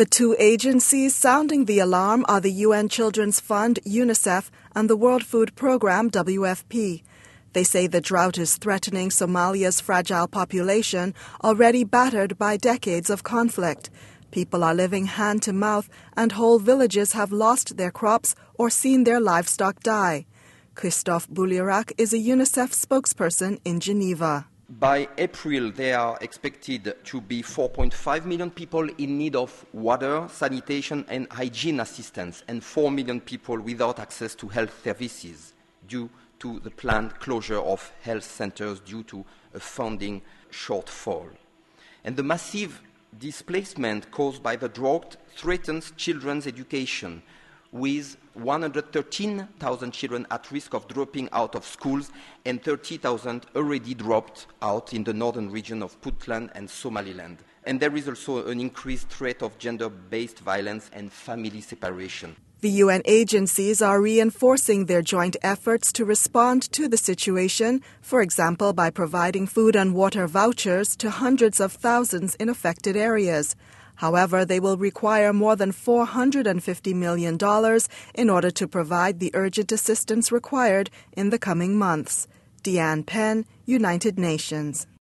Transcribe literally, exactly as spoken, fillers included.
The two agencies sounding the alarm are the U N Children's Fund, UNICEF, and the World Food Programme, W F P. They say the drought is threatening Somalia's fragile population, already battered by decades of conflict. People are living hand to mouth, and whole villages have lost their crops or seen their livestock die. Christophe Boulirac is a UNICEF spokesperson in Geneva. By April, there are expected to be four point five million people in need of water, sanitation and hygiene assistance, and four million people without access to health services due to the planned closure of health centers due to a funding shortfall. And the massive displacement caused by the drought threatens children's education, with one hundred thirteen thousand children at risk of dropping out of schools and thirty thousand already dropped out in the northern region of Puntland and Somaliland. And there is also an increased threat of gender-based violence and family separation. The U N agencies are reinforcing their joint efforts to respond to the situation, for example, by providing food and water vouchers to hundreds of thousands in affected areas. However, they will require more than four hundred fifty million dollars in order to provide the urgent assistance required in the coming months. Deanne Penn, United Nations.